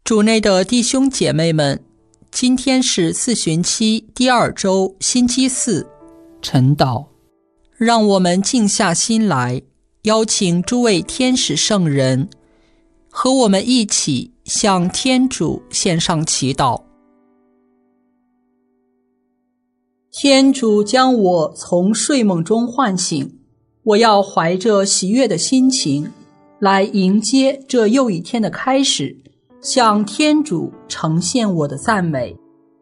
主内的弟兄姐妹们，今天是四旬期第2周星期四，晨祷。让我们静下心来，邀请诸位天使圣人和我们一起向天主献上祈祷。天主将我从睡梦中唤醒，我要怀着喜悦的心情来迎接这又一天的开始，向天主呈现我的赞美。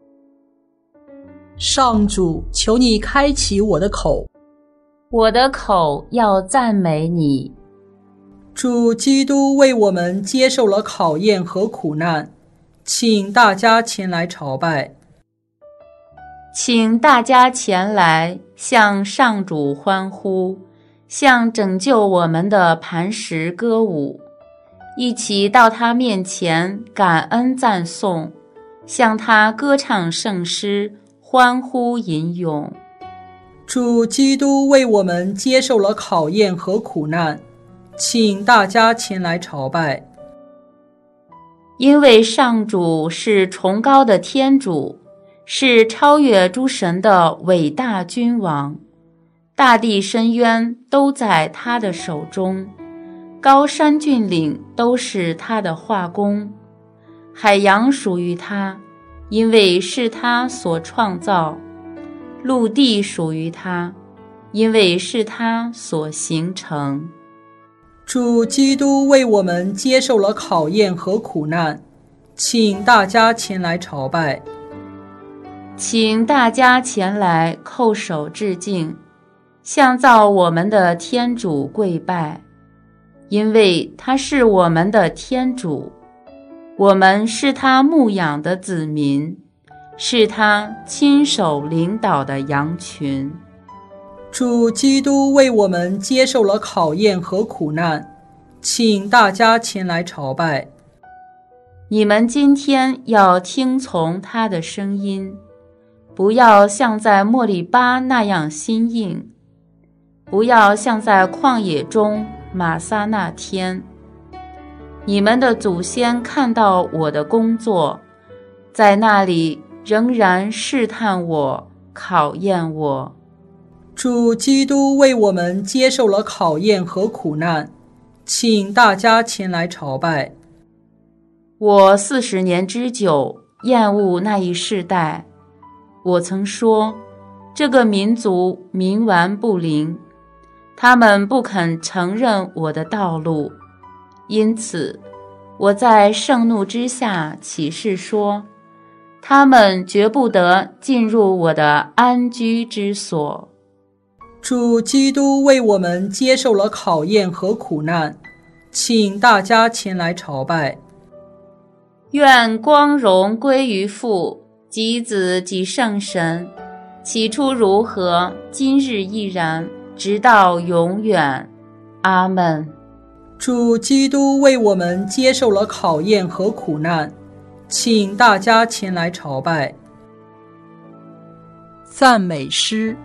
上主，求你开启我的口， 我的口要赞美你。 主基督为我们接受了考验和苦难，请大家前来朝拜。 请大家前来向上主欢呼，向拯救我们的磐石歌舞，一起到他面前感恩赞颂，向他歌唱圣诗，欢呼吟咏。 主基督为我们接受了考验和苦难，请大家前来朝拜。 因为上主是崇高的天主，是超越诸神的伟大君王，大地深渊都在他的手中，高山峻岭都是他的画工，海洋属于他，因为是他所创造，陆地属于他，因为是他所形成。 主基督为我们接受了考验和苦难，请大家前来朝拜。 请大家前来叩首致敬，向造我们的天主跪拜，因为他是我们的天主，我们是他牧养的子民，是他亲手领导的羊群。 主基督为我们接受了考验和苦难，请大家前来朝拜。 你们今天要听从他的声音，不要像在莫利巴那样心硬，不要像在旷野中玛撒那天。你们的祖先看到我的工作，在那里仍然试探我，考验我。 主基督为我们接受了考验和苦难，请大家前来朝拜。 我40年之久厌恶那一世代，我曾说，这个民族冥顽不灵，他们不肯承认我的道路，因此我在盛怒之下起誓说，他们绝不得进入我的安居之所。 主基督为我们接受了考验和苦难，请大家前来朝拜。 愿光荣归于父及子及圣神，起初如何，今日亦然，直到永远。阿们。 主基督为我们接受了考验和苦难，请大家前来朝拜。赞美诗。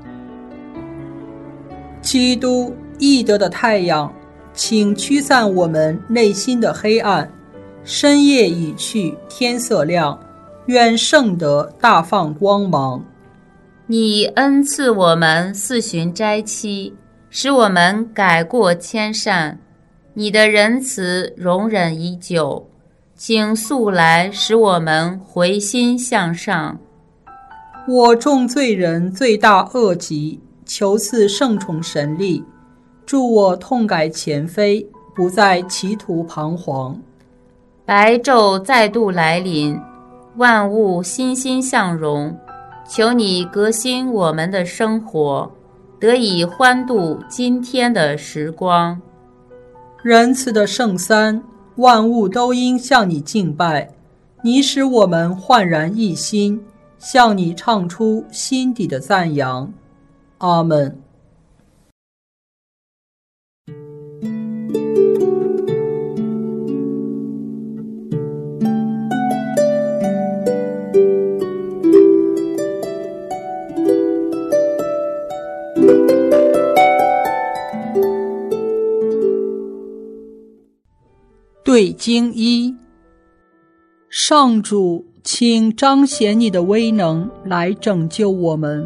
基督，义德的太阳，请驱散我们内心的黑暗。深夜已去，天色亮，愿圣德大放光芒。 你恩赐我们4旬斋期，使我们改过迁善。你的仁慈容忍已久，请速来使我们回心向上。 我众罪人罪大恶极，求赐圣宠神力，助我痛改前非，不再歧途彷徨。 白昼再度来临，万物欣欣向荣，求你革新我们的生活，得以欢度今天的时光。 仁慈的圣三，万物都应向你敬拜，你使我们焕然一新，向你唱出心底的赞扬。阿们。对经一， 上主，请彰显你的威能来拯救我们。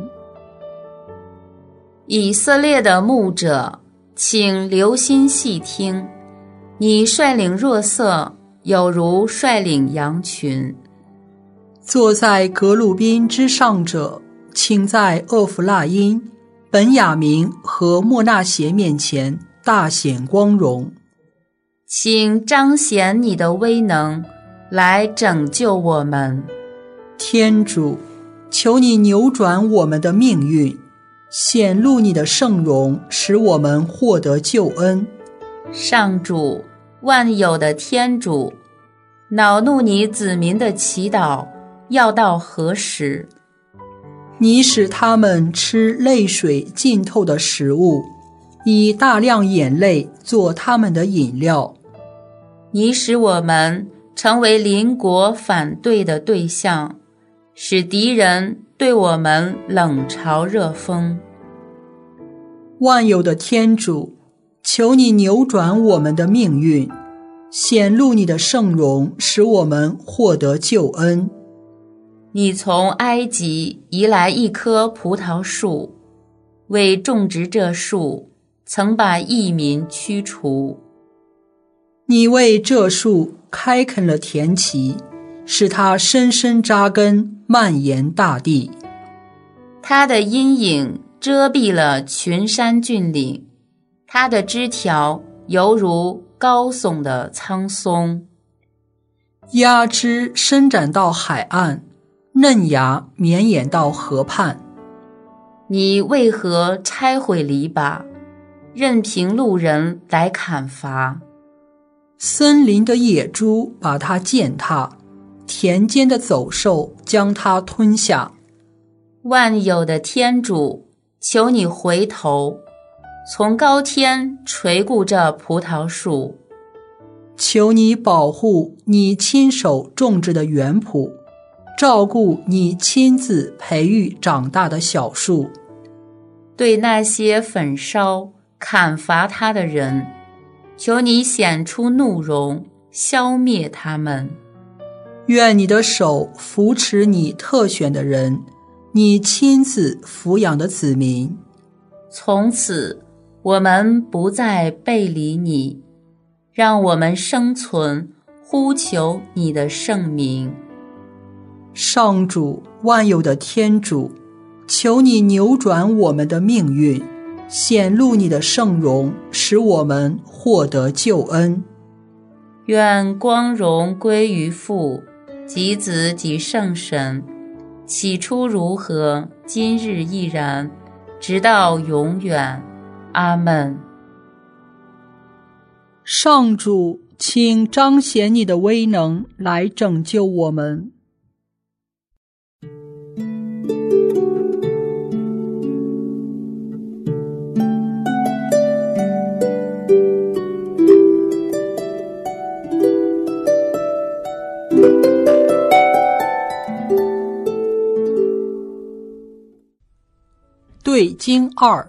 以色列的牧者，请留心细听，你率领若瑟，有如率领羊群。 坐在革鲁宾之上者，请在厄弗拉因、本雅明和莫纳协面前大显光荣。 请彰显你的威能来拯救我们。 天主，求你扭转我们的命运，显露你的圣容，使我们获得救恩。 上主，万有的天主，恼怒你子民的祈祷要到何时？ 你使他们吃泪水浸透的食物，以大量眼泪做他们的饮料。 你使我们成为邻国反对的对象，使敌人对我们冷嘲热讽。 万有的天主，求你扭转我们的命运，显露你的圣容，使我们获得救恩。 你从埃及移来一棵葡萄树，为种植这树，曾把异民驱除。 你为这树开垦了田畦，使它深深扎根，蔓延大地。 它的阴影遮蔽了群山峻岭，它的枝条犹如高耸的苍松。 芽枝伸展到海岸，嫩芽绵延到河畔。 你为何拆毁篱笆，任凭路人来砍伐？ 森林的野猪把它践踏，田间的走兽将它吞下。 万有的天主，求你回头，从高天垂顾这葡萄树。 求你保护你亲手种植的园圃，照顾你亲自培育长大的小树。 对那些焚烧、砍伐它的人，求你显出怒容，消灭他们。 愿你的手扶持你特选的人，你亲自抚养的子民。 从此，我们不再背离你，让我们生存，呼求你的圣名。 上主，万有的天主，求你扭转我们的命运，显露你的圣容，使我们获得救恩。 愿光荣归于父及子及圣神，起初如何，今日亦然，直到永远。阿们。 上主，请彰显你的威能来拯救我们。对经2。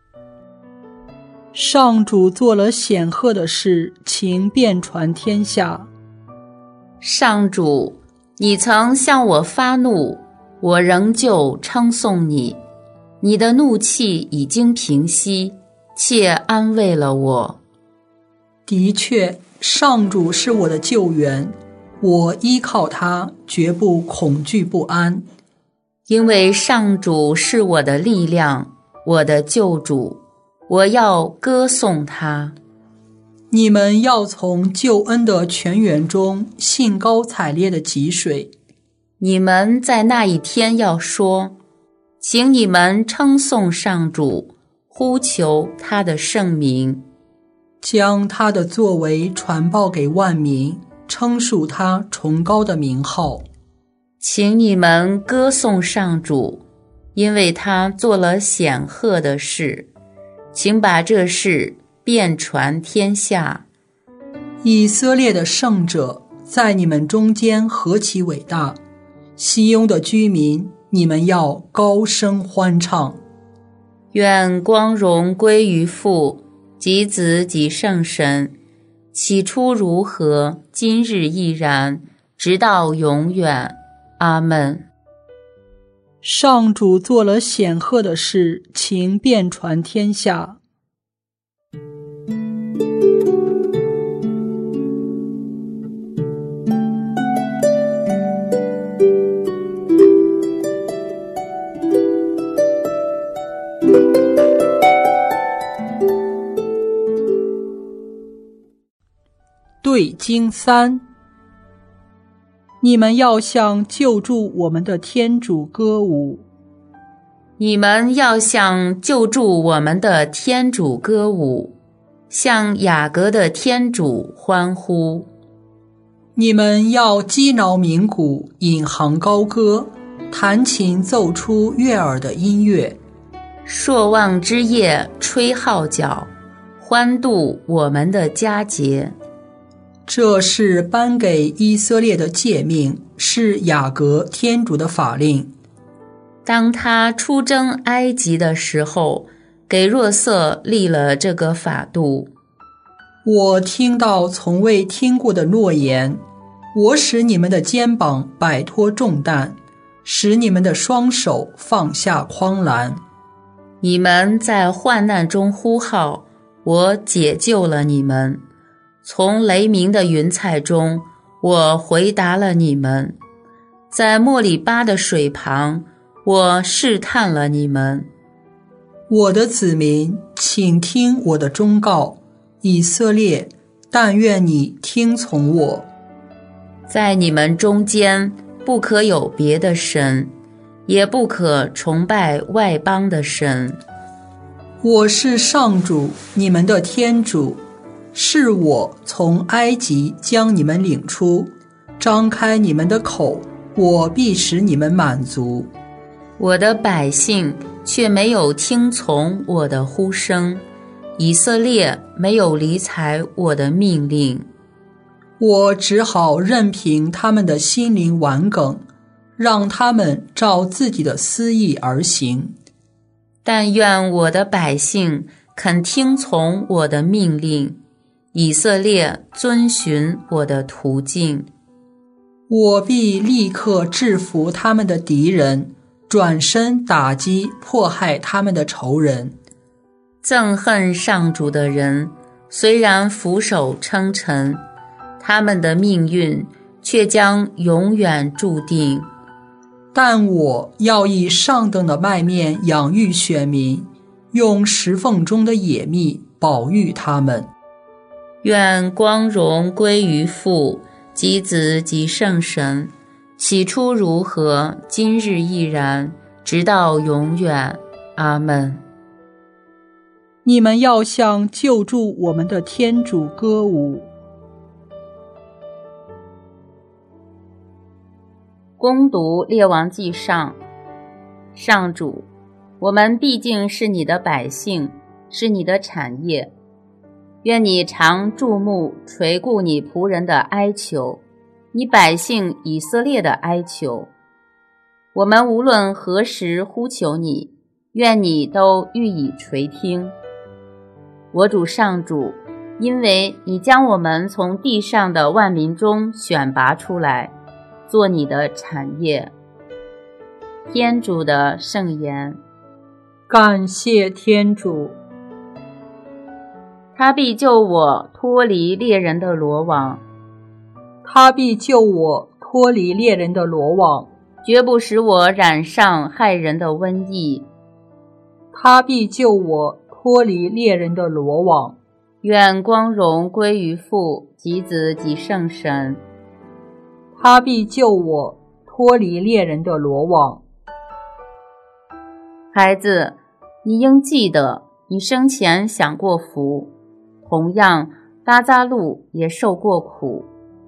上主做了显赫的事，请遍传天下。 上主，你曾向我发怒，我仍旧称颂你。你的怒气已经平息，且安慰了我。 的确，上主是我的救援，我依靠他，绝不恐惧不安。 因为上主是我的力量，我的救主，我要歌颂他。 你们要从救恩的泉源中兴高采烈的汲水。 你们在那一天要说，请你们称颂上主，呼求他的圣名， 将他的作为传报给万民，称述他崇高的名号。 请你们歌颂上主，因为他做了显赫的事，请把这事遍传天下。 以色列的圣者在你们中间何其伟大！西雍的居民，你们要高声欢唱。 愿光荣归于父及子及圣神，起初如何，今日亦然， 直到永远。阿们。 上主做了显赫的事，请遍传天下。对经3，你们要向救助我们的天主歌舞。 你们要向救助我们的天主歌舞，向雅各的天主欢呼。 你们要击挠鸣鼓，引吭高歌，弹琴奏出悦耳的音乐， 朔望之夜吹号角，欢度我们的佳节。 这是颁给以色列的诫命，是雅各天主的法令。 当他出征埃及的时候，给若瑟立了这个法度。 我听到从未听过的诺言，我使你们的肩膀摆脱重担，使你们的双手放下筐篮。 你们在患难中呼号，我解救了你们。从雷鸣的云彩中，我回答了你们；在莫里巴的水旁，我试探了你们。 我的子民，请听我的忠告，以色列，但愿你听从我。 在你们中间，不可有别的神，也不可崇拜外邦的神。 我是上主，你们的天主，是我从埃及将你们领出，张开你们的口，我必使你们满足。 我的百姓却没有听从我的呼声，以色列没有理睬我的命令。 我只好任凭他们的心灵顽梗，让他们照自己的私意而行。 但愿我的百姓肯听从我的命令，以色列遵循我的途径。 我必立刻制服他们的敌人，转身打击迫害他们的仇人。 憎恨上主的人虽然俯首称臣，他们的命运却将永远注定。 但我要以上等的麦面养育选民，用石缝中的野蜜保育他们。 愿光荣归于父及子及圣神，起初如何，今日亦然，直到永远。阿们。 你们要向救助我们的天主歌舞。 恭读列王纪上。上主，我们毕竟是你的百姓，是你的产业。愿你常注目垂顾你仆人的哀求，你百姓以色列的哀求。我们无论何时呼求你，愿你都予以垂听。我主上主，因为你将我们从地上的万民中选拔出来，做你的产业。天主的圣言。 感谢天主。 他必救我脱离猎人的罗网， 他必救我脱离猎人的罗网， 绝不使我染上害人的瘟疫。 他必救我脱离猎人的罗网。 愿光荣归于父及子及圣神。 他必救我脱离猎人的罗网。 孩子，你应记得你生前享过福，同样拉匝路也受过苦。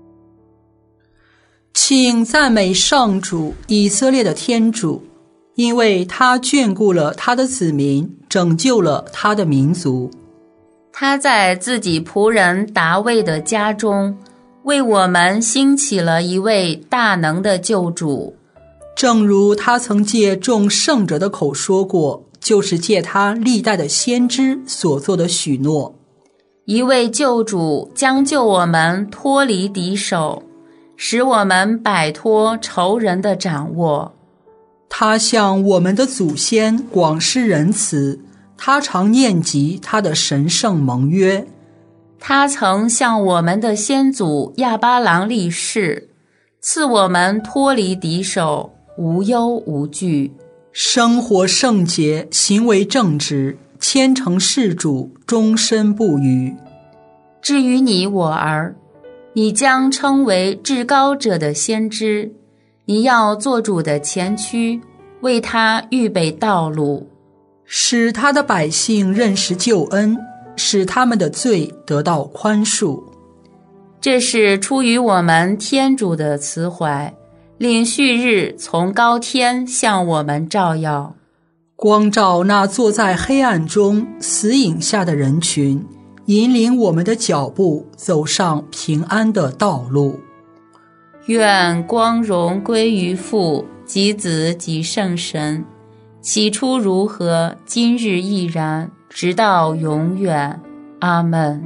请赞美上主，以色列的天主，因为他眷顾了他的子民，拯救了他的民族。 他在自己仆人达味的家中，为我们兴起了一位大能的救主。 正如他曾借众圣者的口说过，就是借他历代的先知所做的许诺。 一位救主将救我们脱离敌手， 使我们摆脱仇人的掌握。 他向我们的祖先广施仁慈，他常念及他的神圣盟约。 他曾向我们的先祖亚巴郎立誓，赐我们脱离敌手，无忧无惧， 生活圣洁，行为正直，虔诚事主，终身不渝。 至于你我儿，你将称为至高者的先知，你要做主的前驱，为他预备道路， 使他的百姓认识救恩，使他们的罪得到宽恕。 这是出于我们天主的慈怀，令旭日从高天向我们照耀， 光照那坐在黑暗中死影下的人群，引领我们的脚步走上平安的道路。 愿光荣归于父及子及圣神，起初如何，今日亦然，直到永远。阿们。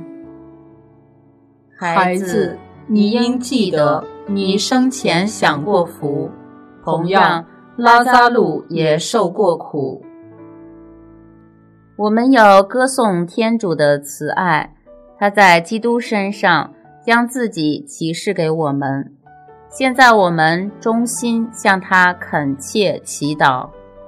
孩子，你应记得你生前享过福，同样拉撒路也受过苦。我们要歌颂天主的慈爱，他在基督身上将自己启示给我们。现在我们衷心向他恳切祈祷。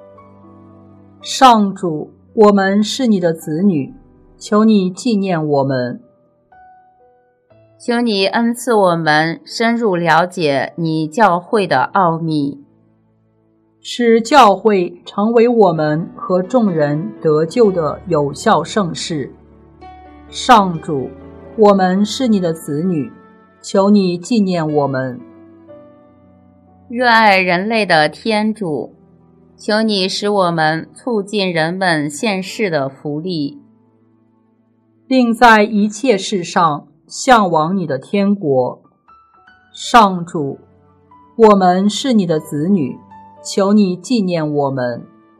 上主，我们是你的子女，求你纪念我们。 求你恩赐我们深入了解你教会的奥秘， 使教会成为我们和众人得救的有效圣事。上主，我们是你的子女，求你纪念我们。 热爱人类的天主，求你使我们促进人们现世的福利， 并在一切事上向往你的天国。上主，我们是你的子女，求你纪念我们。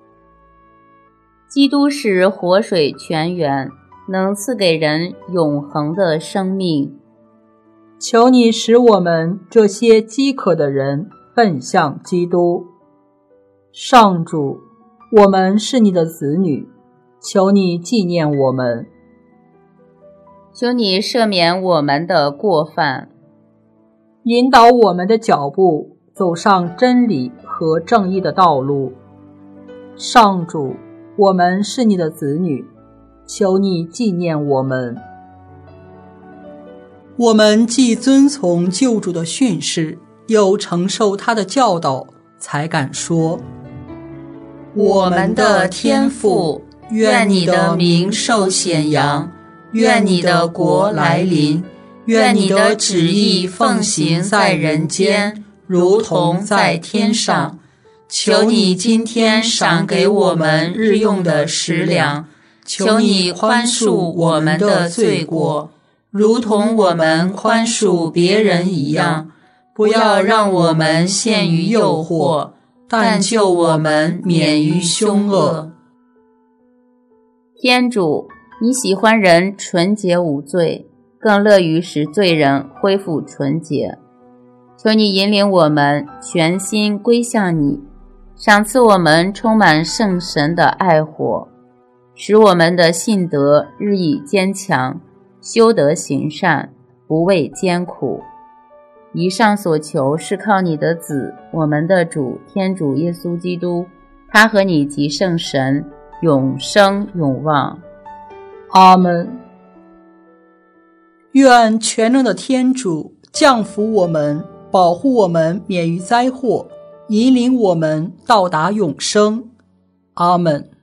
基督是活水泉源，能赐给人永恒的生命。 求你使我们这些饥渴的人奔向基督。上主，我们是你的子女，求你纪念我们。 求你赦免我们的过犯， 引导我们的脚步走上真理和正义的道路。上主，我们是你的子女，求你纪念我们。我们既遵从救主的训示，又承受他的教导，才敢说： 我们的天父，愿你的名受显扬，愿你的国来临，愿你的旨意奉行在人间，如同在天上。求你今天赏给我们日用的食粮，求你宽恕我们的罪过，如同我们宽恕别人一样。不要让我们陷于诱惑，但救我们免于凶恶。天主，你喜欢人纯洁无罪，更乐于使罪人恢复纯洁。求你引领我们全心归向你，赏赐我们充满圣神的爱火，使我们的信德日益坚强，修德行善，不畏艰苦。以上所求是靠你的子，我们的主天主耶稣基督，他和你及圣神永生永望。 阿们。愿全能的天主降福我们，保护我们免于灾祸，引领我们到达永生。阿们。